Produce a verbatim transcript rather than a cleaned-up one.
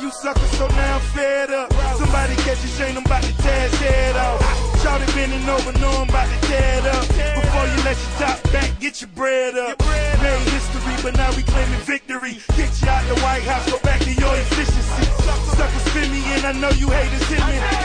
you suckers, so now I'm fed up. Somebody catch a shame, I'm about to tear his head off. Shawty bending over, know I'm about to tear it up. Before you let your top back, get your bread up. Made history, but now we claiming victory. Get you out the White House, go back to your efficiency. Suckers spin me in, I know you haters hit me.